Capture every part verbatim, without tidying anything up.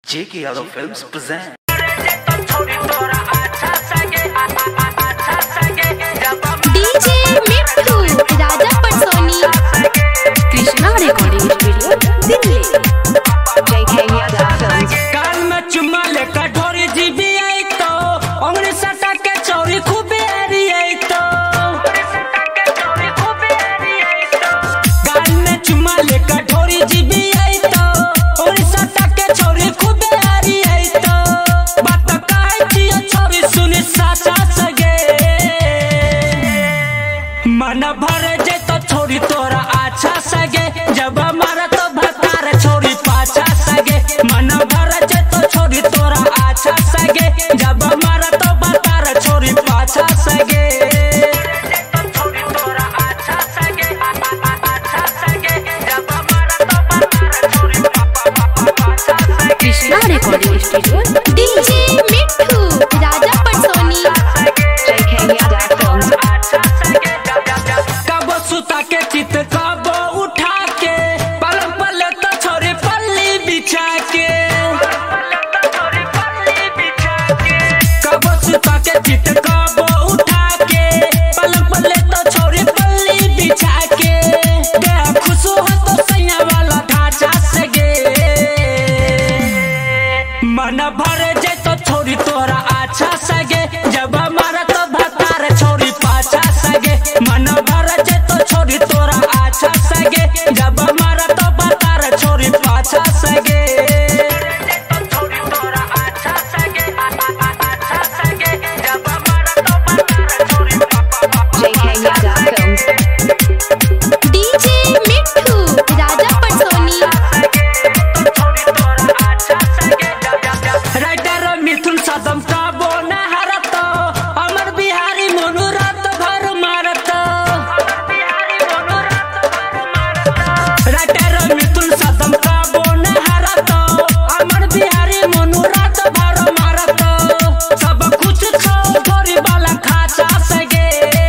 J K Yadav Films present. D J Mitthu Raja Parsoni Krishna recording studio Delhi. J K Yadav Films। काल में चुम्मा लेकर ढोरी जीबी आई तो उंगली सटा के चोरी खूबे हरी आई तो काल में चुम्मा लेकर ढोरी जीबी आई तो उंगली सटा के चोरी खूबे हरी आई तो बात काहे जियो छोरी सुनी साचा सगे मन भर जे तो छोरी तोरा अच्छा सगे जब मारा तो भतार छोरी पाछा सगे मन भर जे तो छोरी तोरा अच्छा सगे जब मारा तो भतार छोरी पाछा सगे Krishna recording studio D J Mitthu Raja परसोनी J K Yadav Films। कब सुता के चित कब उठा के पलंग पर लेता छोरी पल्ली बिछा के कब सुता के चित कब उठा के पलंग पर लेता छोरी पल्ली बिछा के देह खुश हो तो सैया वाला ढांचा सगे मन भर जे तो छोरी तोरा अच्छा सगे जब मारा तो भतार छोरी पाछा सगे मन भर जे तो छोरी तोरा अच्छा सगे जब मारा तो भतार छोरी पाछा सगे J K Yadav Films। D J Mitthu Raja परसोनी writer मिथुन सदम का बोना हरत अमर बिहारी मनोरथ भर मारत राइटर मिथुन सदम का बोना हरत अमर बिहारी मनोरथ भर मारत सब कुछ छो थोड़ी बाला खाचा सगे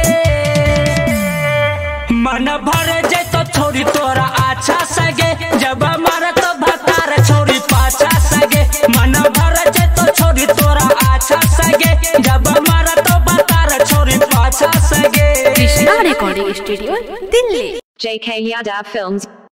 मन भर जे तो छोरी तोरा अच्छा सगे जब मारा तो भतार छोरी पाछा सगे मन भर जे तो छोरी तोरा अच्छा सगे जब मारा तो भतार छोरी पाछा सगे Krishna recording studio Delhi. J K Yadav Films।